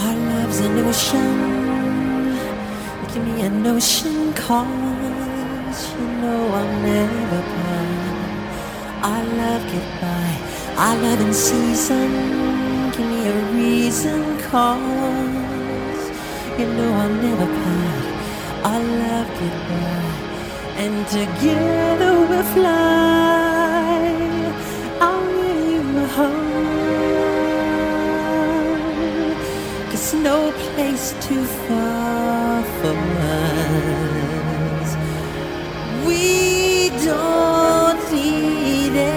Our love's an ocean. Give me an ocean, 'cause you know I'll never part. Our love goodbye, our love in season. Give me a reason, 'cause you know I'll never part. Our love goodbye, and together we'll fly. I'll give you a home, 'cause no place too far for us. We don't need it.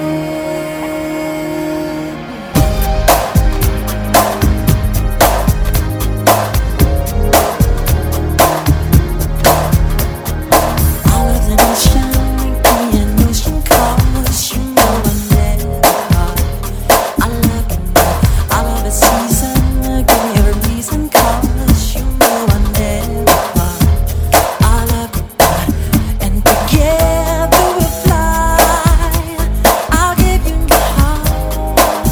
All of the ocean, give me an ocean, 'cause you know I'm never part. I love it, I love the season. Give me a reason, 'cause you know I'm never part. I love it, and together we'll fly. I'll give you my heart.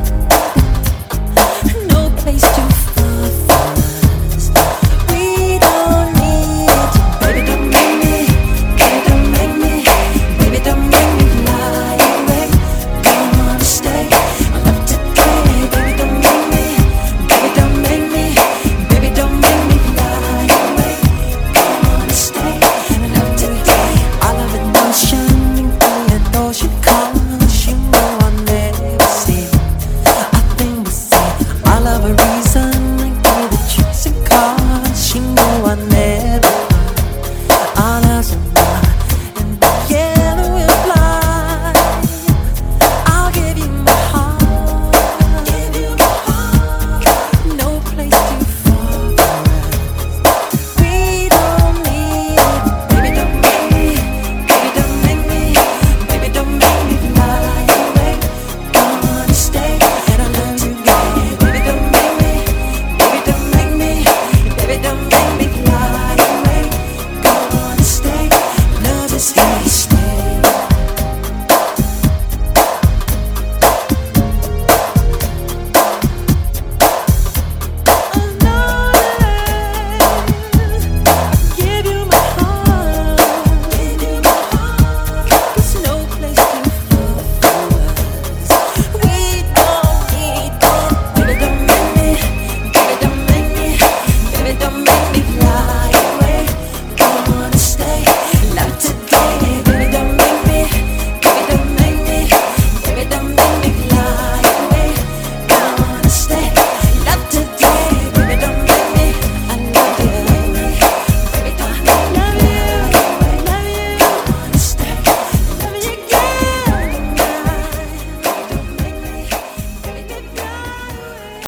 No place too far for us. We don't need to. Baby, don't make me. Baby, don't make me. Baby, don't make me fly away. Don't wanna stay. I love today. Baby, don't make me. Baby, don't make me. Baby, don't make me fly away. Don't wanna stay. I love today. I love an ocean. Give me an ocean, 'cause you know I'll never see. I think we see. I love a